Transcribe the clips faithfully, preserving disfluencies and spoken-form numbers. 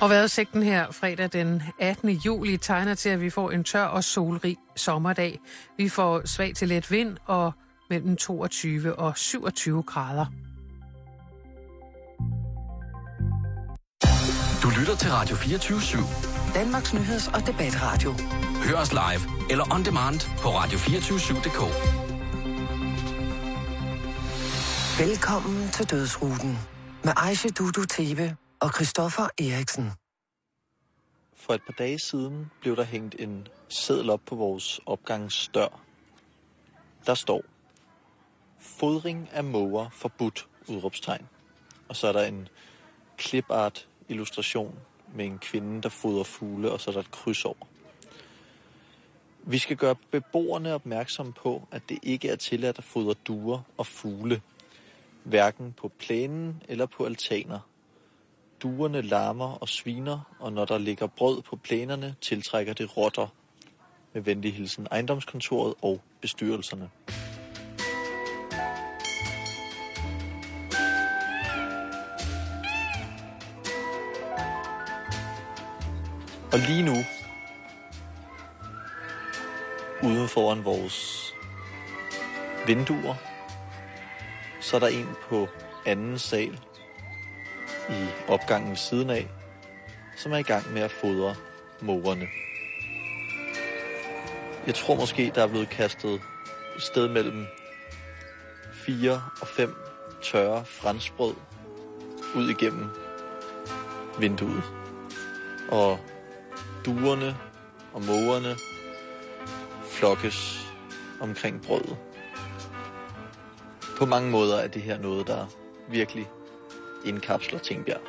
Og vejrudsigten her fredag den attende juli tegner til, at vi får en tør og solrig sommerdag. Vi får svag til let vind og mellem toogtyve og syvogtyve grader. Du lytter til Radio fireogtyve syv. Danmarks nyheds- og debatradio. Hør os live eller on demand på radio to fire syv punktum d k. Velkommen til Dødsruten med Aisha Dudu Tebe og Christoffer Eriksen. For et par dage siden blev der hængt en seddel op på vores opgangsdør. Der står: fodring af måger forbudt, udråbstegn. Og så er der en clipart illustration med en kvinde, der fodrer fugle, og så er der et kryds over. Vi skal gøre beboerne opmærksom på, at det ikke er tilladt at fodre duer og fugle, hverken på plænen eller på altaner. Duerne larmer og sviner, og når der ligger brød på plænerne, tiltrækker det rotter. Med venlig hilsen ejendomskontoret og bestyrelserne. Og lige nu, ude foran vores vinduer, så er der en på anden sal i opgangen ved siden af, som er i gang med at fodre mågerne. Jeg tror måske, der er blevet kastet et sted mellem fire og fem tørre franskbrød ud igennem vinduet. Og duerne og mågerne flokkes omkring brødet. På mange måder er det her noget, der virkelig indkapsler Tingbjerg.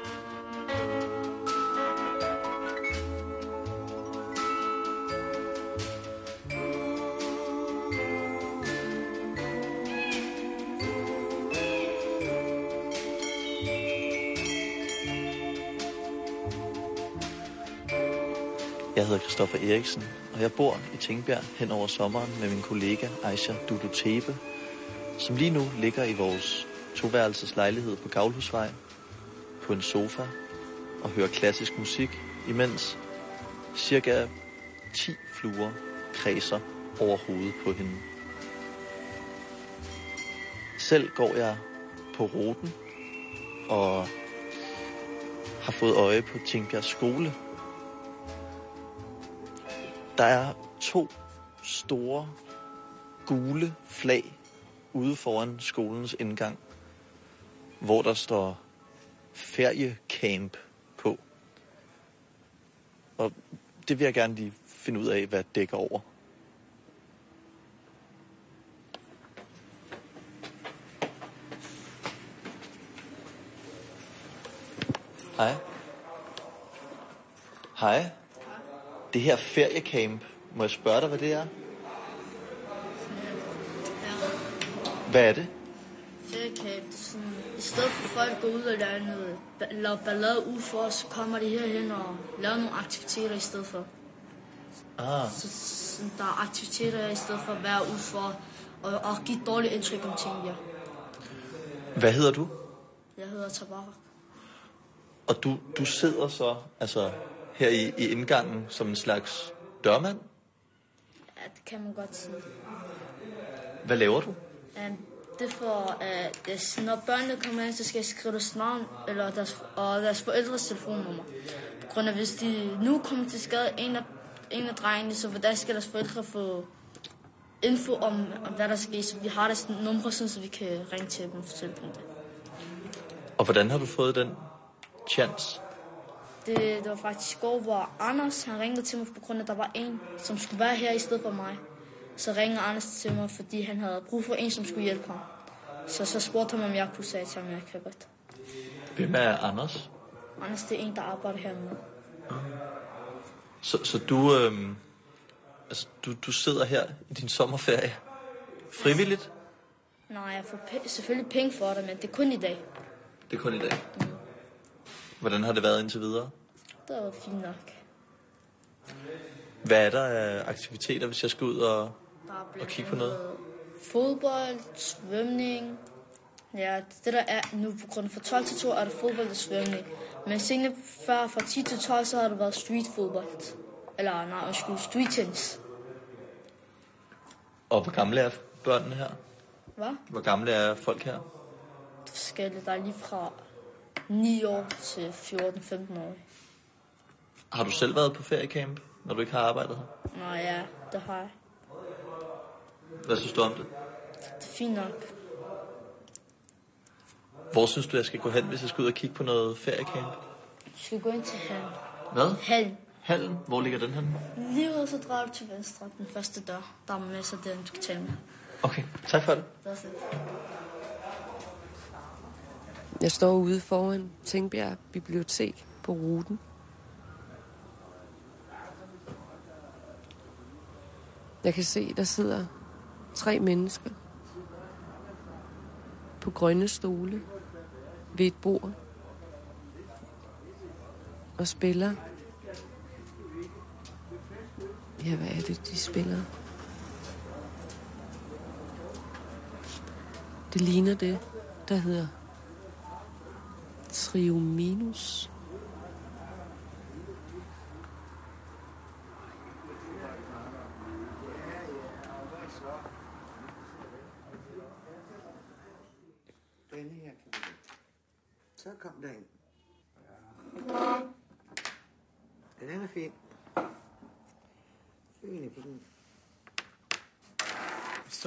Jeg hedder Christoffer Eriksen, og jeg bor i Tingbjerg hen over sommeren med min kollega Aisha Dudu Tebe, som lige nu ligger i vores toværelses lejlighed på Gavlhusvej på en sofa og hører klassisk musik, imens cirka ti fluer kredser over hovedet på hende. Selv går jeg på ruten og har fået øje på Tingbjerg skole. Der er to store gule flag ude foran skolens indgang, hvor der står feriecamp på. Og det vil jeg gerne lige finde ud af, hvad det dækker over. Hej. Hej. Det her feriecamp, må jeg spørge dig, hvad det er? Hvad er det? Feriecamp, sådan, i stedet for folk går ud og laver noget, laver ballade ud for, så kommer de herhen og laver nogle aktiviteter i stedet for. Ah. Så, så der er aktiviteter i stedet for at være ude for og, og give et dårligt indtryk om ting, ja. Hvad hedder du? Jeg hedder Tabarak. Og du, du sidder så altså her i, i indgangen som en slags dørmand? Ja, det kan man godt sige. Hvad laver du? Um, det er for, at uh, når børnene kommer ind, så skal jeg skrive deres navn eller deres, og deres forældres telefonnummer. På grund af, hvis de nu kommer til skade en af, en af drengene, så hvordan skal deres forældre få info om, om hvad der sker, så vi har deres numre, så vi kan ringe til dem og fortælle dem det. Og hvordan har du fået den chance? Det, det var faktisk i går, hvor Anders han ringede til mig på grund af, at der var en, som skulle være her i stedet for mig. Så ringede Anders til mig, fordi han havde brug for en, som skulle hjælpe ham. Så så spurgte han, om jeg kunne sige til ham, jeg kan godt. Hvem er Anders? Anders, det er en, der arbejder hernede. Så, så du, øhm, altså, du, du sidder her i din sommerferie frivilligt? Nej, jeg får p- selvfølgelig penge for det, men det er kun i dag. Det er kun i dag? Mm. Hvordan har det været indtil videre? Det var fint nok. Hvad er der af aktiviteter, hvis jeg skal ud og, Der er og kigge på noget? Fodbold, svømning, Ja, det der er nu på grund af fra tolv til to er der fodbold og svømning. Men senere før fra ti til tolv, så har det været streetfodbold. Eller nej, undskyld, street tennis. Og hvor gamle er børnene her? Hvad? Hvor gamle er folk her? Det er forskelligt. Der er lige fra ni år til fjorten femten år. Har du selv været på feriecamp, når du ikke har arbejdet her? Nå ja, det har jeg. Hvad synes du om det? Det er fint nok. Hvor synes du, jeg skal gå hen, hvis jeg skal ud og kigge på noget feriecamp? Du skal gå ind til hallen. Hvad? Hallen. Hallen? Hvor ligger den hen? Lige ud, så drejer du til venstre. Den første dør. Der er masser af det, du skal tale med. Okay, tak for det. Det er sådan. Jeg står ude foran Tingbjerg Bibliotek på ruten. Jeg kan se, der sidder tre mennesker på grønne stole ved et bord og spiller. Ja, hvad er det, de spiller? Det ligner det, der hedder Triominus. Denne her kan vi. Så kom der ind. Ja, den er fin. Fin på den. Så.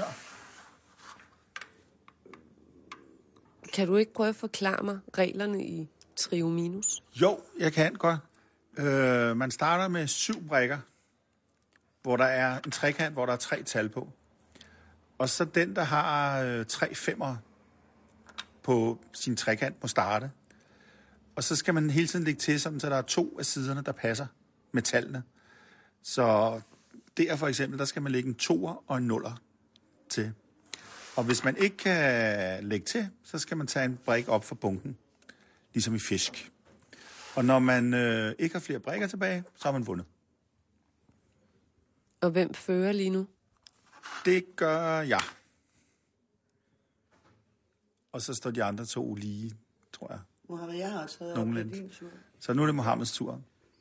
Kan du ikke prøve at forklare mig reglerne i Triominus? Jo, jeg kan godt. Øh, man starter med syv brikker, hvor der er en trekant, hvor der er tre tal på. Og så den, der har øh, tre femmer på sin trekant, må starte. Og så skal man hele tiden lægge til, sådan, så der er to af siderne, der passer med tallene. Så der for eksempel, der skal man lægge en toer og en nuller til. Og hvis man ikke kan lægge til, så skal man tage en brik op fra bunken, ligesom i fisk. Og når man øh, ikke har flere brikker tilbage, så har man vundet. Og hvem fører lige nu? Det gør jeg. Og så står de andre to lige, tror jeg. Mohammed, jeg har også været op på din tur. Så nu er det Mohammeds tur.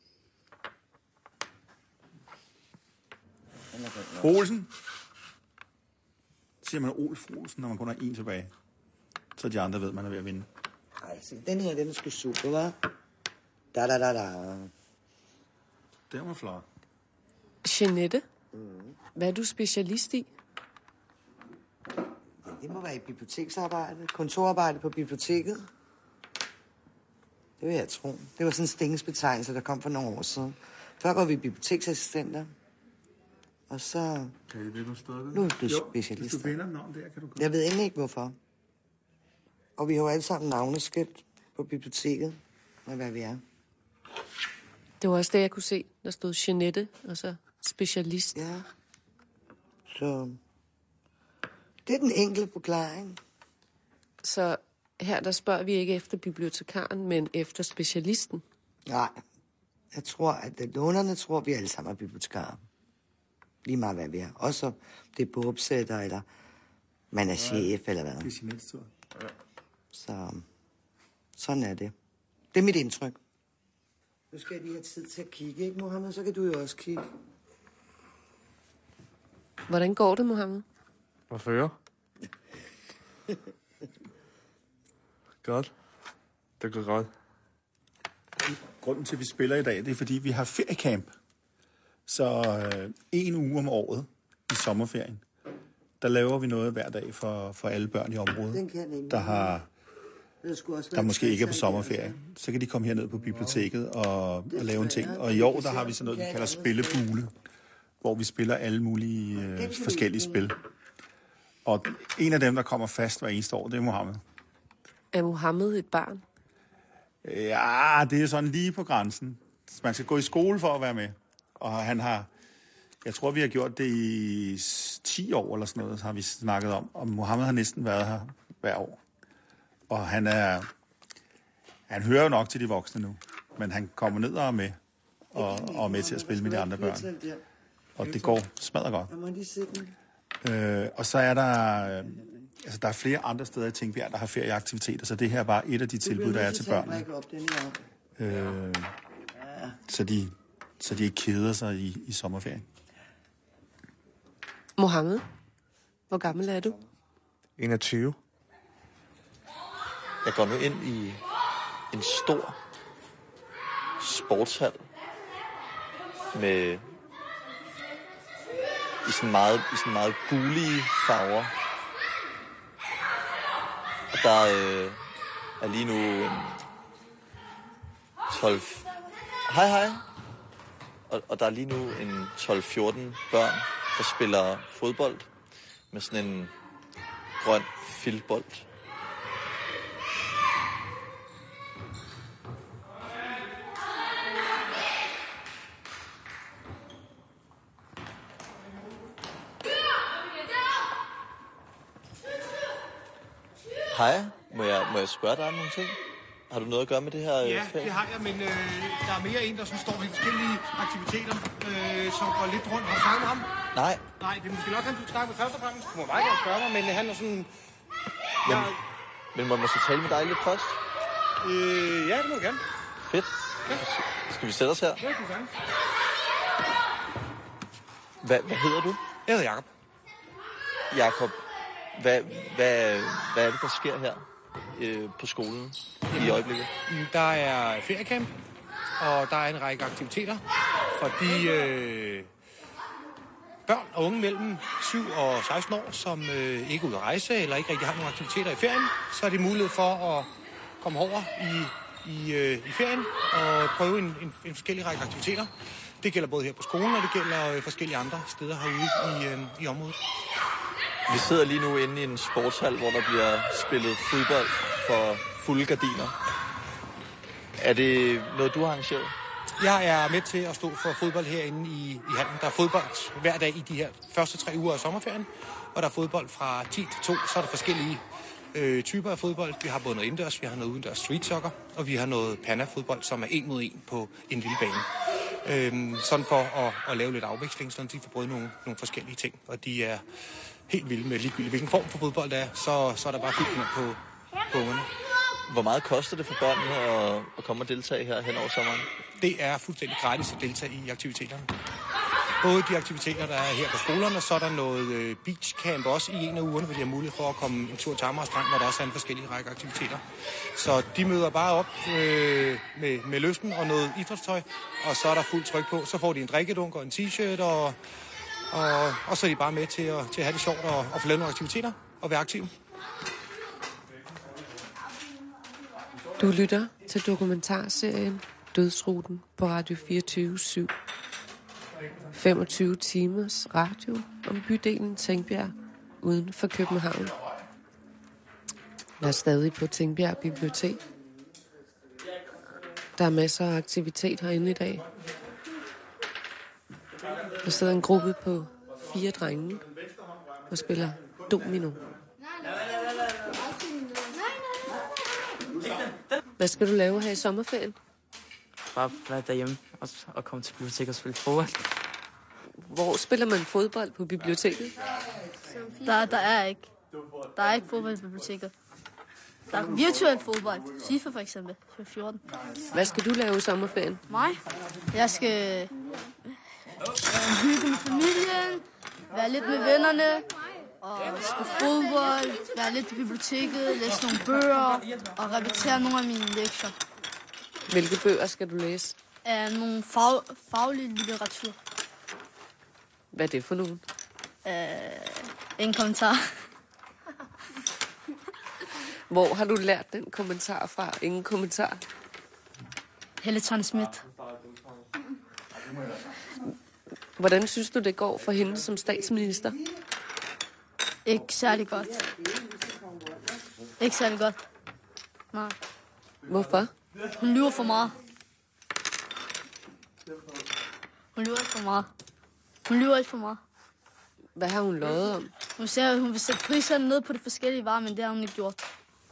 Olsen. Siger man Olf Olsen, når man kun har en tilbage. Så de andre ved, man er ved at vinde. Ej, se, den her, den er sgu super, hva'? Da, da, da, da. Det var flot. Jeanette, mm. Hvad er du specialist i? Ja, det må være i biblioteksarbejde. Kontorarbejde på biblioteket. Det vil jeg tro. Det var sådan en stillingsbetegnelse, der kom for nogle år siden. Før var vi biblioteksassistenter. Og så... Kan I det, du stod Nu er du specialist. Hvis du vinder navn der, kan du gå. Jeg ved egentlig ikke, hvorfor. Og vi har jo alle sammen navneskilt på biblioteket, med hvad vi er. Det var også det, jeg kunne se. Der stod Jeanette, og så specialist. Ja. Så... Det er den enkelte forklaring. Så her, der spørger vi ikke efter bibliotekaren, men efter specialisten. Nej. Jeg tror, at lånerne tror, vi alle sammen er bibliotekarer. Lige meget, hvad vi er. Også det er bogopsætter, eller man er chef, eller hvad. Det er Jeanettes tur. Ja. Så sådan er det. Det er mit indtryk. Nu skal jeg lige have tid til at kigge, ikke, Mohammed? Så kan du jo også kigge. Hvordan går det, Mohammed? Hvad fører? Godt. Det går godt. Grunden til, at vi spiller i dag, det er, fordi vi har feriecamp. Så øh, en uge om året i sommerferien, der laver vi noget hver dag for, for alle børn i området, der har der måske ikke er på sommerferie. Så kan de komme herned på biblioteket og, og lave en ting. Og i år, der har vi sådan noget, vi kalder spillebule, hvor vi spiller alle mulige øh, forskellige spil. Og en af dem, der kommer fast hver eneste år, det er Mohammed. Er Mohammed et barn? Ja, det er sådan lige på grænsen. Man skal gå i skole for at være med. Og han har, jeg tror, vi har gjort det i ti år eller sådan noget, har vi snakket om. Og Mohammed har næsten været her hver år. Og han er, han hører jo nok til de voksne nu. Men han kommer ned og er med, og, og er med til at spille med de andre børn. Og det går smadret godt. Øh, og så er der altså, der er flere andre steder i Tingbjerg, der har ferieaktiviteter, så det her er bare et af de tilbud, der er til børnene. Øh, så, de, så de ikke keder sig i, i sommerferien. Mohammed, hvor gammel er du? enogtyve. Jeg går nu ind i en stor sportshal med i sådan meget, i sådan meget gulige farver. Og der øh, er lige nu en tolv... Hej, hej. Og, og der er lige nu en tolv fjorten børn, der spiller fodbold med sådan en grøn filtbold. Hej, må jeg, må jeg spørge dig om nogle ting? Har du noget at gøre med det her Ja, fag? det har jeg, men øh, der er mere en, der sådan står i forskellige aktiviteter, øh, som går lidt rundt. Har du snakket med ham? Nej. Nej, det er måske nok, han du snakke med først og fremmest. Du må meget gerne spørge mig, men han er sådan... Men, Jeg, men må jeg måske tale med dig lidt først? øh, ja, det må jeg gerne. Fedt. Ja. Skal vi sætte os her? Ja, det kan gerne. Hvad, hvad hedder du? Jeg hedder Jacob. Jakob, hvad, hvad, hvad er det, der sker her øh, på skolen i øjeblikket? Der er feriecamp, og der er en række aktiviteter for de øh, børn og unge mellem syv og seksten år, som øh, ikke er ude at rejse eller ikke rigtig har nogen aktiviteter i ferien. Så er det mulighed for at komme over i, i, øh, i ferien og prøve en, en, en forskellig række aktiviteter. Det gælder både her på skolen, og det gælder øh, forskellige andre steder herude i, øh, i området. Vi sidder lige nu inde i en sportshal, hvor der bliver spillet fodbold for fulde gardiner. Er det noget, du har arrangeret? Jeg er med til at stå for fodbold herinde i, i hallen. Der er fodbold hver dag i de her første tre uger af sommerferien, og der er fodbold fra ti til to. Så er der forskellige øh, typer af fodbold. Vi har både noget indendørs, vi har noget udendørs street soccer, og vi har noget panna-fodbold, som er en mod en på en lille bane. Øhm, sådan for at, at lave lidt afveksling, så de får prøvet nogle, nogle forskellige ting, og de er helt vilde med ligegyldigt, hvilken form for fodbold der er, så, så er der bare fyldt med på, på ungerne. Hvor meget koster det for børnene at, at komme og deltage her hen over sommeren? Det er fuldstændig gratis at deltage i aktiviteterne. Både de aktiviteter, der er her på skolerne, så er der noget øh, beachcamp også i en af ugerne, hvor de har mulighed for at komme en tur til Amager Strand, hvor der også er en forskellige række aktiviteter. Så de møder bare op øh, med, med lysten og noget idrætstøj, og så er der fuldt tryk på. Så får de en drikkedunk og en t-shirt, og, og, og så er de bare med til at, til at have det sjovt og, og få lavet nogle aktiviteter og være aktive. Du lytter til dokumentarserien Dødsruten på Radio fireogtyve syv. femogtyve timers radio om bydelen Tingbjerg uden for København. Jeg er stadig på Tingbjerg Bibliotek. Der er masser af aktivitet herinde i dag. Der sidder en gruppe på fire drenge og spiller domino. Hvad skal du lave her i sommerferien? Bare være derhjemme og, og komme til biblioteket og spille fodbold. Hvor spiller man fodbold på biblioteket? Der, der er ikke. Der er ikke fodbold i biblioteket. Der er virtuel fodbold. FIFA for eksempel. fjorten. Hvad skal du lave i sommerferien? Mig? Jeg skal øh, hygge med familien, være lidt med vennerne, og spille fodbold, være lidt i biblioteket, læse nogle bøger og repetere nogle af mine lektier. Hvilke bøger skal du læse? Uh, nogle fag, faglige litteratur. Hvad er det for nogen? Uh, en kommentar. Hvor har du lært den kommentar fra? Ingen kommentar. Helle Thorning-Schmidt. Hvordan synes du, det går for hende som statsminister? Ikke særlig godt. Ikke særlig godt. Nej. Hvorfor? Hun lyver for meget. Hun lyver ikke for meget. Hun lyver ikke for meget. Hvad har hun løjet om? Hun siger, at hun vil sætte priserne ned på de forskellige varer, men det har hun ikke gjort.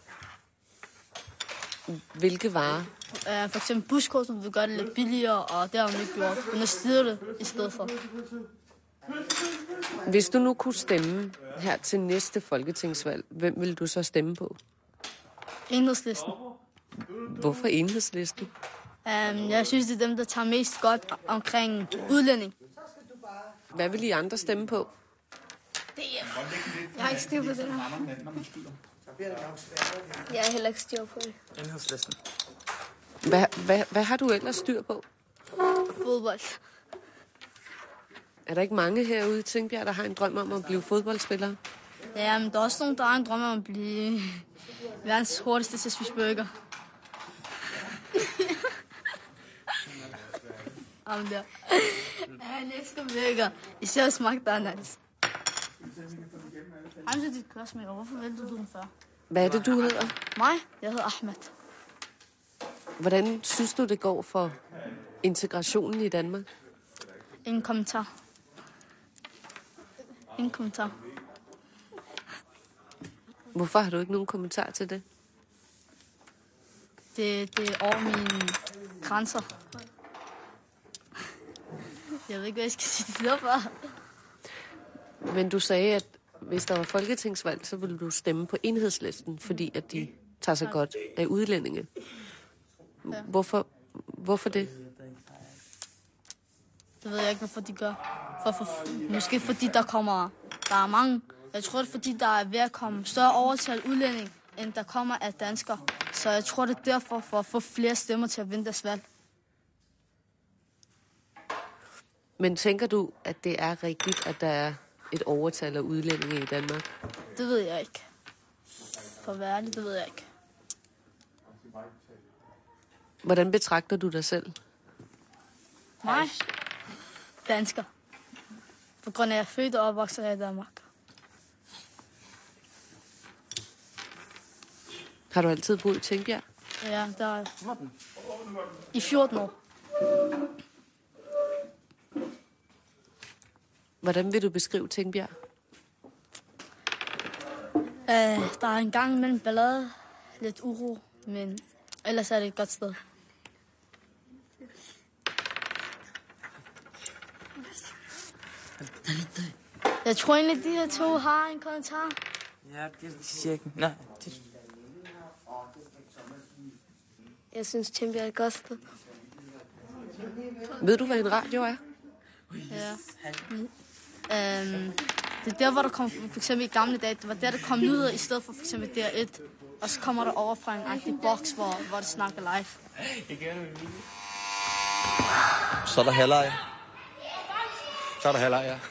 Hvilke varer? Uh, for eksempel buskort, som vil gøre det lidt billigere, og det har hun ikke gjort. Hun har styret det i stedet for. Hvis du nu kunne stemme her til næste folketingsvalg, hvem vil du så stemme på? Enhedslisten. Hvorfor Enhedslisten? Um, jeg synes, det er dem, der tager mest godt omkring udlænding. Hvad vil I andre stemme på? Det er... Jeg har ikke styr på det her. Jeg har heller ikke styr på det. Enhedslisten. Hvad, hvad, hvad har du ellers styr på? Fodbold. Er der ikke mange herude i Tingbjerg, der har en drøm om at blive fodboldspillere? Ja, men der er også nogen, der har en drøm om at blive verdens hurtigste til at spise burger. Om der. Jeg elsker burger. Især hos McDonald's. Hej til dit klassemækker. Hvorfor væltede du den før? Hvad er det, du hedder? Mig? Jeg hedder Ahmed. Hvordan synes du, det går for integrationen i Danmark? Ingen kommentar. Ingen kommentar. Hvorfor har du ikke nogen kommentar til det? Det, det er over mine grænser. Jeg ved ikke, hvad jeg skal sige til det for. Men du sagde, at hvis der var folketingsvalg, så ville du stemme på Enhedslisten, fordi at de tager sig godt af udlændinge. Hvorfor, hvorfor det? Det ved jeg ikke, hvorfor de gør. For, for, måske fordi der kommer... Der er mange... Jeg tror, det er fordi, der er ved at komme større overtal udlænding, end der kommer af danskere. Så jeg tror, det er derfor for at få flere stemmer til at vinde deres valg. Men tænker du, at det er rigtigt, at der er et overtal af udlændinge i Danmark? Det ved jeg ikke. For værligt, det ved jeg ikke. Hvordan betragter du dig selv? Nej. Dansker. På grund af, at jeg er født og opvokset her i Danmark. Har du altid boet i Tingbjerg? Ja, der er i fjorten år. Hvordan vil du beskrive Tingbjerg? Uh, der er en gang mellem ballade, lidt uro, men ellers er det et godt sted. Jeg tror egentlig, at de her to har en kommentar. Ja, det siger ikke. Nej. Det... Jeg synes, Tingbjerg er et godt sted. Ved du, hvad en radio er? Ja. Um, det er der, hvor der kom, for eksempel i gamle dage, det var der, der kom nyheder i stedet for for eksempel D R et. Og så kommer der over fra en agtig boks, hvor, hvor det snakker live. Så er der halvleg. Så er der halvleg, ja.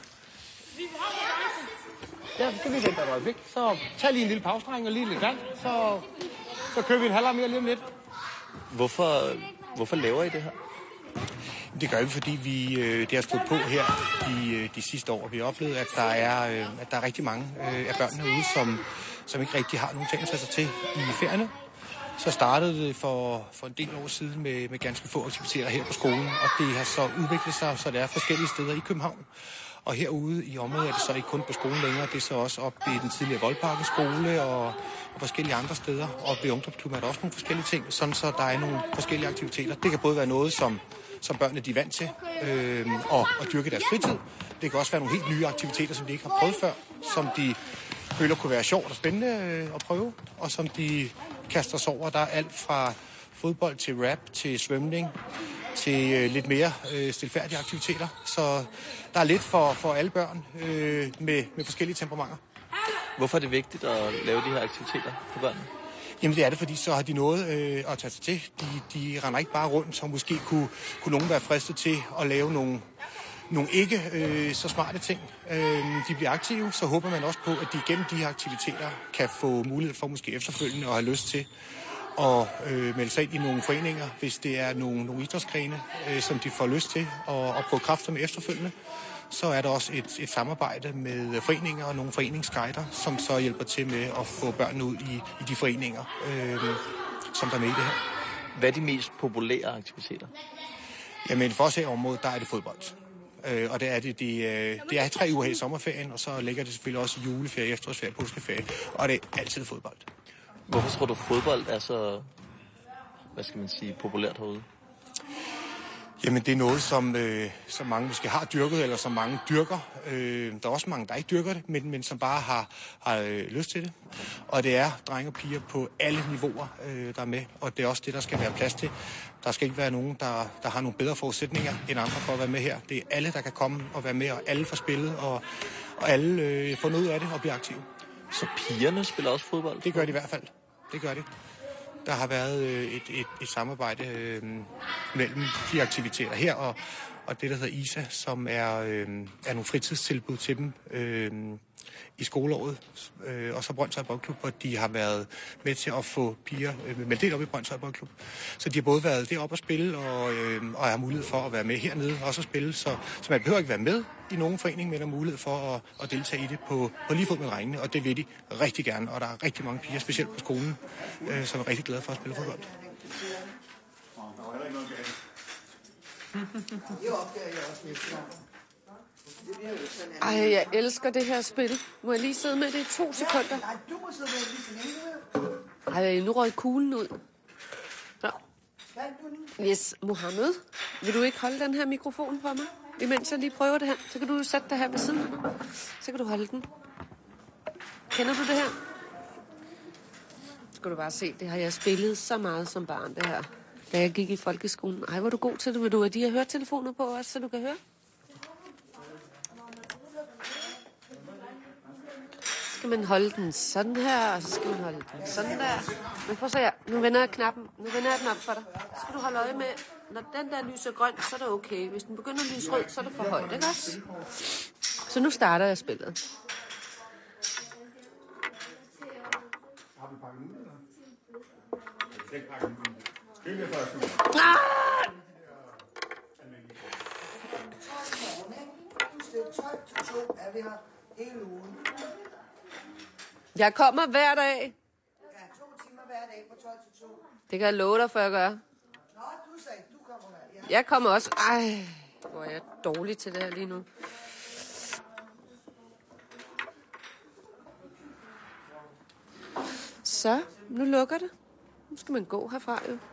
Ja, så kan vi vente et øjeblik. Så tag lige en lille pause, dreng, og lige lidt vand. Så, så kører vi en halvleg mere lige om lidt. Hvorfor, hvorfor laver I det her? Det gør vi, fordi vi øh, det har stået på her de, de sidste år. Vi har oplevet, at der er, øh, at der er rigtig mange øh, af børnene ude, som, som ikke rigtig har nogen ting at tage sig til i ferierne. Så startede det for, for en del år siden med, med ganske få aktiviteter her på skolen, og det har så udviklet sig, så der er forskellige steder i København. Og herude i området er det så ikke kun på skolen længere, det er så også op i den tidligere Voldparken skole og, og forskellige andre steder. Og ved ungdomsklubben er der også nogle forskellige ting, sådan så der er nogle forskellige aktiviteter. Det kan både være noget, som, som børnene de er vant til øh, og, og dyrke deres fritid. Det kan også være nogle helt nye aktiviteter, som de ikke har prøvet før, som de føler kunne være sjovt og spændende øh, at prøve, og som de kaster sig over. Der er alt fra fodbold til rap til svømning til øh, lidt mere øh, stilfærdige aktiviteter. Så der er lidt for, for alle børn øh, med, med forskellige temperamenter. Hvorfor er det vigtigt at lave de her aktiviteter for børnene? Jamen det er det, fordi så har de noget øh, at tage sig til. De, de render ikke bare rundt, så måske kunne, kunne nogen være fristet til at lave nogle, nogle ikke øh, så smarte ting. Øh, de bliver aktive, så håber man også på, at de gennem de her aktiviteter kan få mulighed for måske efterfølgende at have lyst til og øh, melde sig ind i nogle foreninger, hvis det er nogle, nogle idrætsgrene, øh, som de får lyst til at, at prøve kræfter med efterfølgende. Så er der også et, et samarbejde med foreninger og nogle foreningsguider, som så hjælper til med at få børnene ud i, i de foreninger, øh, som der er med i det her. Hvad er de mest populære aktiviteter? Jamen for os her i området, der er det fodbold. Øh, og det er, det, de, det er tre uger her i sommerferien, og så ligger det selvfølgelig også juleferie, efterårsferie, påskeferie, og det er altid fodbold. Hvorfor tror du, fodbold er så, hvad skal man sige, populært herude? Jamen, det er noget, som, øh, som mange måske har dyrket, eller som mange dyrker. Øh, der er også mange, der ikke dyrker det, men, men som bare har, har øh, lyst til det. Og det er drenge og piger på alle niveauer, øh, der er med, og det er også det, der skal være plads til. Der skal ikke være nogen, der, der har nogle bedre forudsætninger end andre for at være med her. Det er alle, der kan komme og være med, og alle får spillet, og, og alle øh, får noget af det og bliver aktive. Så pigerne spiller også fodbold? Det gør de i hvert fald. Det gør de. Der har været øh, et, et, et samarbejde øh, mellem de aktiviteter her og, og det, der hedder I S A, som er, øh, er nogle fritidstilbud til dem øh, i skoleåret. Øh, og så Brønshøj Boldklub, hvor de har været med til at få piger øh, meldt ind op i Brønshøj Boldklub. Så de har både været deroppe at spille og, øh, og har mulighed for at være med hernede og også at spille. Så, så man behøver ikke være med i nogen forening, men har mulighed for at, at deltage i det på, på lige fod med drengene. Og det vil de rigtig gerne. Og der er rigtig mange piger, specielt på skolen, øh, som er rigtig glade for at spille fodbold. Ej, jeg elsker det her spil. Må jeg lige sidde med det i to sekunder? Nej, du må sidde med lige så længe. Ej, nu røg kuglen ud. Ja. Fandt du den? Yes, Mohammed. Vil du ikke holde den her mikrofon for mig? Imens jeg lige prøver det her. Så kan du sætte dig her ved siden af mig. Så kan du holde den. Kender du det her? Skal du bare se, det har jeg spillet så meget som barn, det her. Da jeg gik i folkeskolen. Ej, hvor er du god til det. Vil du have de her høretelefoner på også, så du kan høre? Så skal man holde den sådan her, og så skal man holde den sådan der. Men prøv at se her. Nu vender jeg knappen. Nu vender jeg den op for dig. Så skal du holde øje med, når den der lyser grøn, så er det okay. Hvis den begynder at lyse rød, så er det for højt, ikke også? Så nu starter jeg spillet. Jeg kommer hver dag. Ja, to timer hver dag på tolv til to. Det kan jeg love dig, for at gøre. Nå, du sagde, du kommer hver. Jeg kommer også. Ej, hvor er jeg dårlig til det her lige nu. Så, nu lukker det. Nu skal man gå herfra, jo.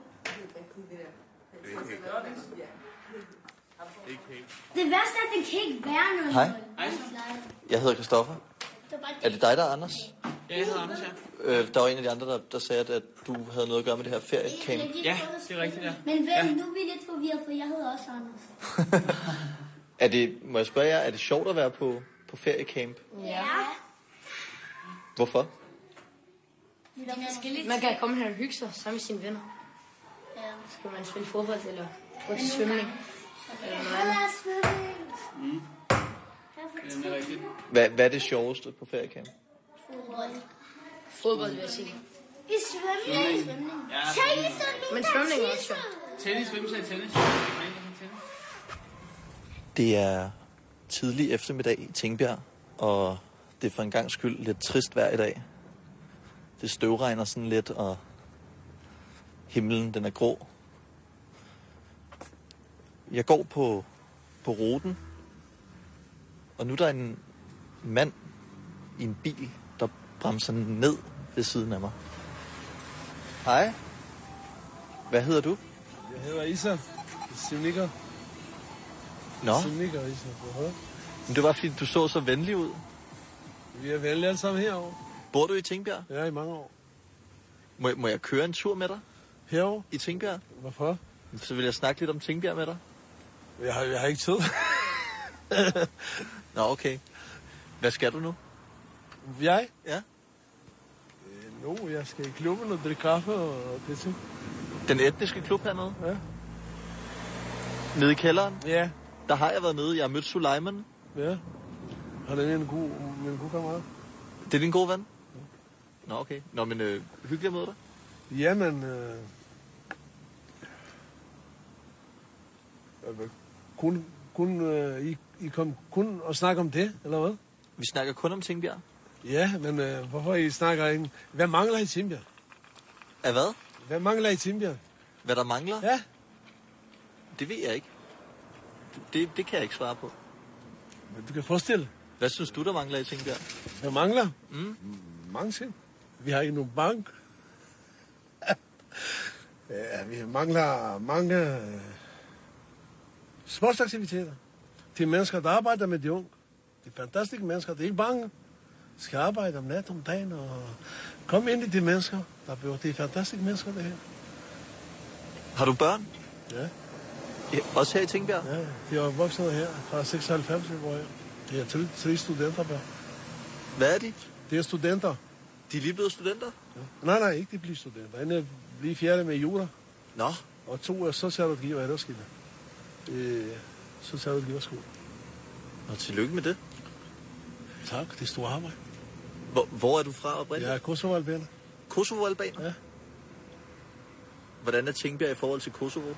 Det værste er, at det kan ikke være noget. Hej. Jeg hedder Christoffer. Er det dig, der er Anders? Ja, jeg hedder Anders, ja. Øh, der var en af de andre, der, der sagde, at du havde noget at gøre med det her feriecamp. Ja, det er rigtigt, ja. Men vel, ja. nu er vi lidt forvirret, for jeg hedder også Anders. Er det, må jeg spørge jer, er det sjovt at være på, på feriecamp? Ja. Hvorfor? Man kan komme her og hygge sig sammen med sine venner. Ja. Så kan man spille fodbold eller gå til svømning. Eller noget andet. Mm. Det er rigtigt. Hvad, hvad er det sjoveste på feriecamp? Fodbold. Fodbold, vil jeg sige. I svømning. Svømning. Ja, Tennis og Men svømning er også sjovt. Tennis, hvem sagde tennis? Det er tidlig eftermiddag i Tingbjerg, og det er for en gang skyld lidt trist vejr i dag. Det støvregner sådan lidt, og himlen den er grå. Jeg går på, på ruten, og nu er der en mand i en bil, der bremser ned ved siden af mig. Hej. Hvad hedder du? Jeg hedder Isa. Simnikker. Nå. Simnikker, Isa. Hvorfor? Men det var fordi, du så så venlig ud. Vi er venlige alle sammen herovre. Bor du i Tingbjerg? Ja, i mange år. Må, må jeg køre en tur med dig? Herovre? I Tingbjerg? Hvorfor? Så vil jeg snakke lidt om Tingbjerg med dig. Jeg har, jeg har ikke tid. Nå, okay. Hvad skal du nu? Jeg? Ja. Øh, nu, jeg skal i klubben og drikke kaffe og det ting. Den etniske klub hernede? Ja. Nede i kælderen? Ja. Der har jeg været nede. Jeg har mødt Suleiman. Ja. Han er en god, en god kammerat. Det er din gode ven? Ja. Nå, okay. Nå, men øh, hyggeligt at møde dig. Jamen, øh... kun, kun, øh, I, I kom kun og snakke om det, eller hvad? Vi snakker kun om Tingbjerg. Ja, men øh, hvorfor I snakker ikke? Hvad mangler i Tingbjerg? Af hvad? Hvad mangler i Tingbjerg? Hvad der mangler? Ja. Det ved jeg ikke. Det, det kan jeg ikke svare på. Men du kan forestille. Hvad synes du, der mangler i Tingbjerg? Hvad mangler? Mm. Mange ting. Vi har ikke nogen bank. Ja, vi mangler mange... sportsaktiviteter. Til mennesker, der arbejder med de unge. De fantastiske mennesker, det er ikke bange. De skal arbejde om nat, om dagen, og kom ind i de mennesker. Der bliver de fantastiske mennesker, det her. Har du børn? Ja. ja også her i Tingbjerg? Ja, de er vokset her fra seksoghalvfems, hvor jeg. De er tre, tre studenterbørn. Hvad er de? Det er studenter. De er lige blevet studenter? Ja. Nej, nej, ikke de bliver studenter. En er lige fjerde med jura. Nå. Og to er socialrådgiver i Roskilde. Øh, socialrådgiverskole. Og tillykke med det. Tak, det er stort arbejde. Hvor, hvor er du fra oprindeligt? Jeg er Kosovo-albaner. Kosovo-albaner? Ja. Hvordan er Tingbjerg i forhold til Kosovo?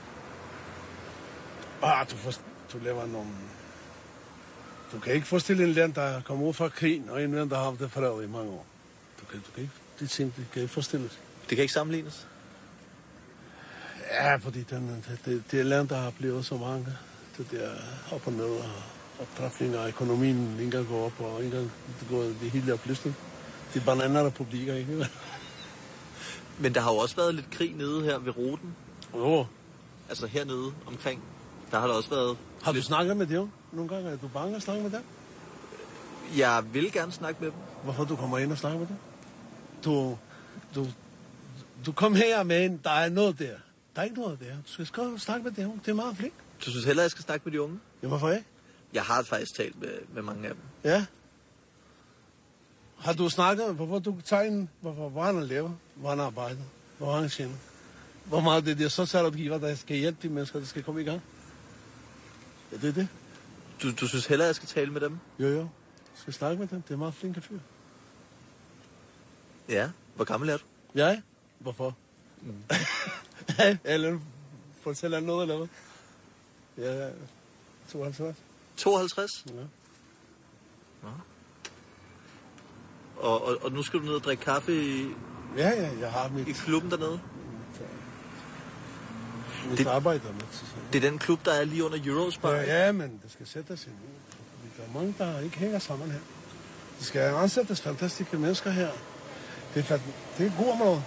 Ah, du, for, du laver nogle... Du kan ikke forestille en land, der kommer ud fra krigen, og en land, der har haft det fred i mange år. Du kan, du kan ikke... De ting, det kan ikke forestille. Det kan ikke sammenlignes? Ja, fordi den, det, det, det er land, der har blevet så mange. Det der op og ned og optræfninger af økonomien. Ingen gang går op, og ingen gang det går det hele opløsning. Det er bananrepublikker, ikke? Men der har jo også været lidt krig nede her ved ruten. Jo. Altså hernede omkring. Der har der også været... Har du snakket med dem nogle gange? Er du bange at snakke med dem? Jeg vil gerne snakke med dem. Hvorfor du kommer ind og snakker med dem? Du, du, du kom her med en, der er noget der. Der er ikke noget der. Du skal skrive snakke med dem. Det er meget flink. Du synes heller, jeg skal snakke med de unge? Ja, hvorfor ikke? Jeg har faktisk talt med, med mange af dem. Ja. Har du snakket, hvorfor du tager hvorfor, hvor han lever, hvor han arbejder, hvor han tjener? Hvor meget det er så socialrådgiver, der skal hjælpe de mennesker, der skal komme i gang? Ja, det er det. Du, du synes heller, jeg skal tale med dem? Jo, jo. Jeg skal snakke med dem. Det er meget flinke fyr. Ja. Hvor gammel er du? Jeg? Hvorfor? Mm. Eller fortæller noget eller hvad? Jeg er tooghalvtreds. tooghalvtreds? Ja. Nå. Og, og, og nu skal du ned og drikke kaffe i... Ja, ja, jeg har mit... I klubben dernede? Mit det, arbejder med. Det er den klub, der er lige under Eurospar? Ja, ja, men det skal sættes ind. Der er mange, der ikke hænger sammen her. Det skal ansættes fantastiske mennesker her. Det er, det er god måde.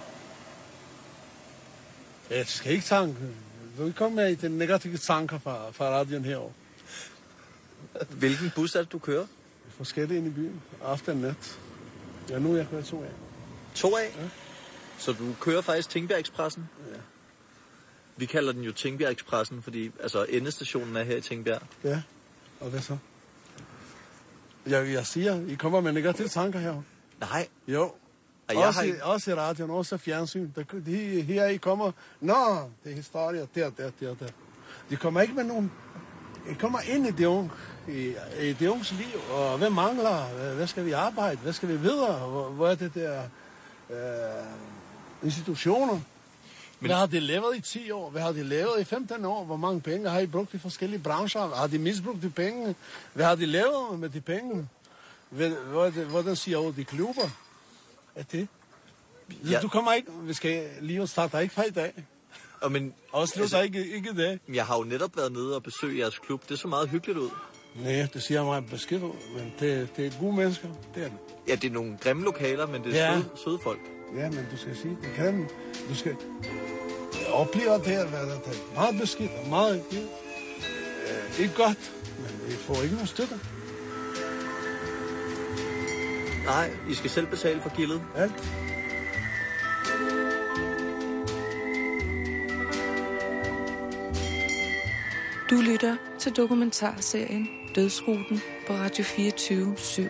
Jeg skal ikke tanke. Du vil komme med i den negative tanker fra, fra radioen herovre. Hvilken bus er det, du kører? Forskellige ind i byen. Aften og nat. Ja, nu er jeg kørt to af. To af? Ja. Så du kører faktisk Tingbjerg Expressen? Ja. Vi kalder den jo Tingbjerg Expressen, fordi altså, endestationen er her i Tingbjerg. Ja, og hvad så? Jeg, jeg siger, I kommer med negative tanker her. Nej. Jo. Jeg også, har ikke... også i radioen, også i fjernsyn. Der, de, her I kommer, nå, det er historier, der, der, der, der. De kommer ikke med nogen, de kommer ind i det unge, i, i det unges liv, og hvad mangler, hvad, hvad skal vi arbejde, hvad skal vi videre, hvor, hvor er det der øh, institutioner? Men... Hvad har de lavet i ti år? Hvad har de lavet i femten år? Hvor mange penge har I brugt i forskellige brancher? Har de misbrugt de penge? Hvad har de lavet med de penge? Hvordan siger over de klubber? Er det? Ja. Du kommer ikke, vi skal lige starte ikke fra i dag. Og men, også altså, der ikke, ikke det. Jeg har jo netop været nede og besøgt jeres klub. Det så meget hyggeligt ud. Nej, det siger mig beskidt ud, men det, det er gode mennesker. Det er det. Ja, det er nogle grimme lokaler, men det er ja. søde, søde folk. Ja, men du skal sige, det er grimme. Du skal opleve det her, hvad der er meget beskidt og meget øh, ikke godt, men vi får ikke nogen støtte. Nej, I skal selv betale for gildet. Alt. Du lytter til dokumentarserien Dødsruten på Radio fireogtyve syv.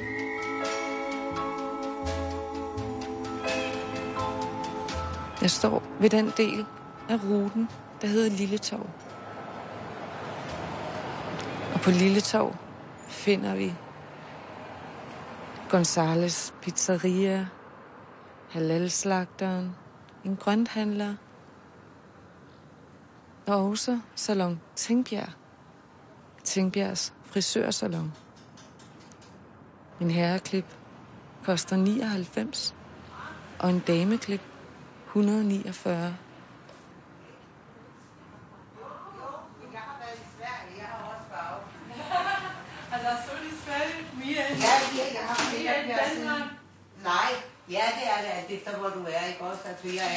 Jeg står ved den del af ruten, der hedder Lilletorv. Og på Lilletorv finder vi Gonzales Pizzeria, Halalslagteren, en grønthandler og også Salon Tingbjerg, Tingbjergs frisørsalon. En herreklip koster nioghalvfems og en dameklip et hundrede og niogfyrre. Ja, jeg har mere i Danmark. Nej, ja, det er det, efter hvor du er, ikke også? Altså, jeg er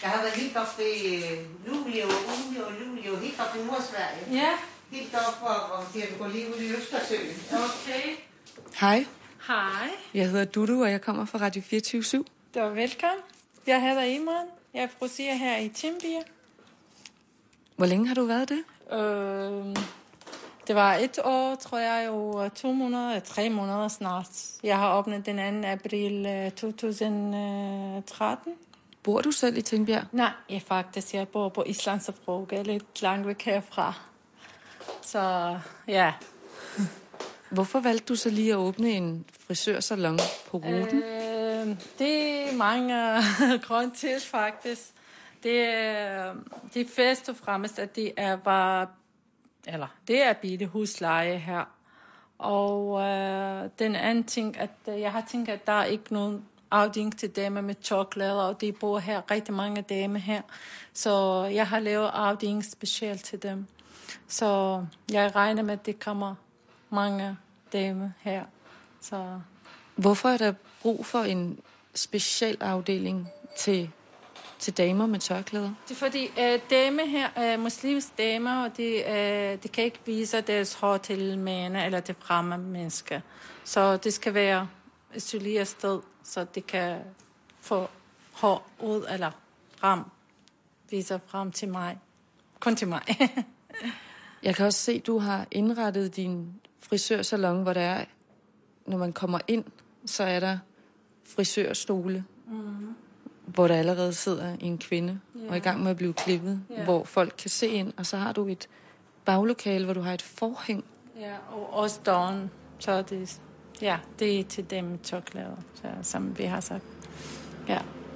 Jeg har været helt op ved Luleå, Luleå, Luleå, helt op i Nordsverige. Ja. Helt op, hvor, hvor de går lige ud i Østersøen. Okay. Hej, Hej. jeg hedder Dudu, og jeg kommer fra Radio fireogtyve syv. Du er velkommen. Jeg hedder Imran. Jeg er frisør her i Timbir. Hvor længe har du været det? Øh, det var et år, tror jeg, og to måneder, tre måneder snart. Jeg har åbnet den anden april to tusind tretten. Bor du selv i Tingbjerg? Nej, jeg faktisk. Jeg bor på Islandsbro, lidt langt væk herfra. Så ja. Hvorfor valgte du så lige at åbne en frisørsalon på ruten? Øh, det er mange grunde til, faktisk. Det er, det er først og fremmest, at det er bare, eller det er billig husleje her. Og øh, den anden ting, at jeg har tænkt, at der er ikke nogen afdeling til damer med tørklæder, og de bor her rigtig mange damer her. Så jeg har lavet afdeling specielt til dem. Så jeg regner med, at det kommer mange damer her. Så. Hvorfor er der brug for en speciel afdeling til, til damer med tørklæder? Det er fordi øh, damer her, øh, muslimske damer, og de, øh, de kan ikke vise deres hår til mænd eller til fremme mennesker. Så det skal være et isoleret sted, så de kan få hår ud eller frem, vise frem til mig. Kun til mig. Jeg kan også se, at du har indrettet din frisørsalon, hvor der er, når man kommer ind, så er der frisørstole, mm-hmm. hvor der allerede sidder en kvinde yeah. og er i gang med at blive klippet, yeah. hvor folk kan se ind, og så har du et baglokale, hvor du har et forhæng. Ja, og også døren, så det, ja, det er til dem tørklæder, som vi har sagt. Ja.